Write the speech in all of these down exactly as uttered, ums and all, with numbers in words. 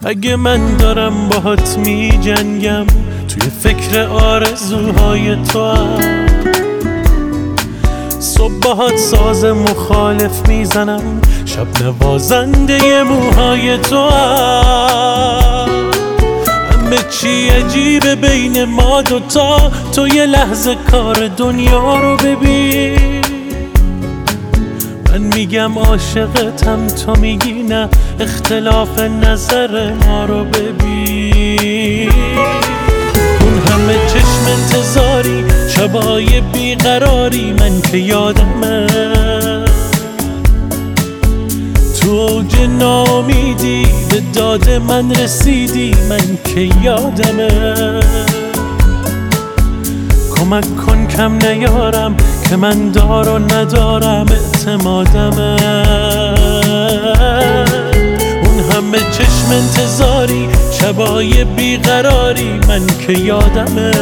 اگه من دارم باهات می جنگم توی فکر آرزوهای تو هم، صبح باهات ساز مخالف میزنم، شب نوازنده موهای تو هم. همه چی عجیبه بین ما دوتا، تو یه لحظه کار دنیا رو ببین. من میگم عاشقتم، تو میگی نه، اختلاف نظر ما رو ببین. اون همه چشم انتظاری، شبای بیقراری، من که یادمه تو اوج ناامیدی به داد من رسیدی، من که یادمه. کمک کن کم نیارم که من دار و ندارم اعتمادمه. اون همه چشم انتظاری، شبای بیقراری، من که یادمه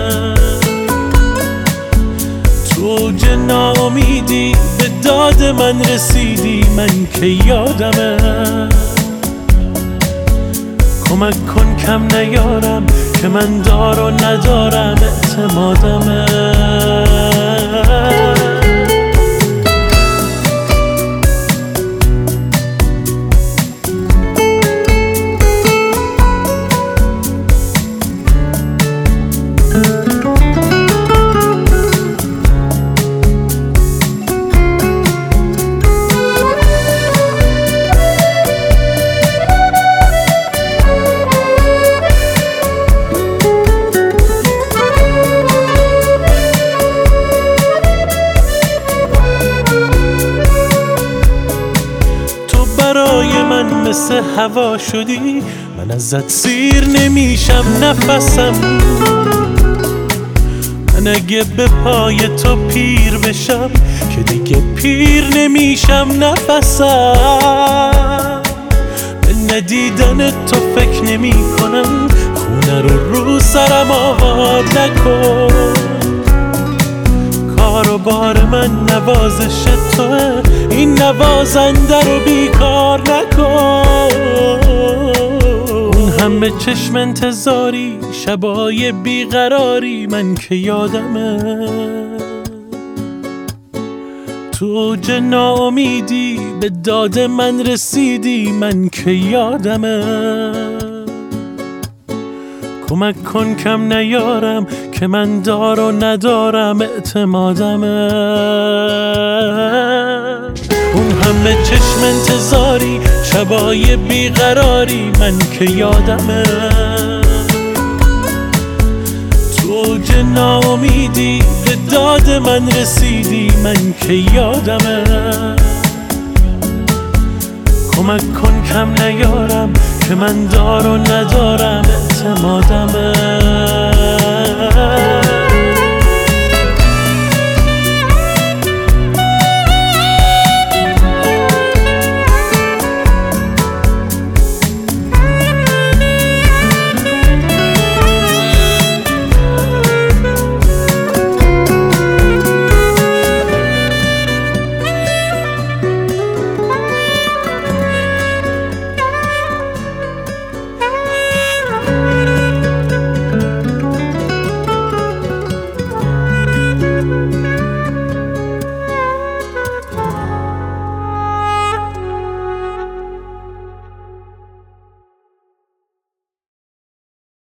تو اوج ناامیدی به داد من رسیدی، من که یادمه. کمک کن کم نیارم که من دار و ندارم اعتمادمه. برای من مثل هوا شدی، من ازت سیر نمیشم نفسم. من اگه به پای تو پیر بشم که دیگه پیر نمیشم نفسم. به ندیدن تو فکر نمی کنم، خونه رو رو سرم آوار نکن. کار و بار من نوازش توه، این نوازنده رو بیکار نکن. اون همه چشم انتظاری، شبای بیقراری، من که یادمه تو اوج ناامیدی به داد من رسیدی، من که یادمه. کمک کن کم نیارم که من دار و ندارم اعتمادمه. اون همه چشم انتظاری، شبای بیقراری، من که یادمه تو اوج ناامیدی به داد من رسیدی، من که یادمه. کمک کن کم نیارم که من دار و ندارم اعتمادمه.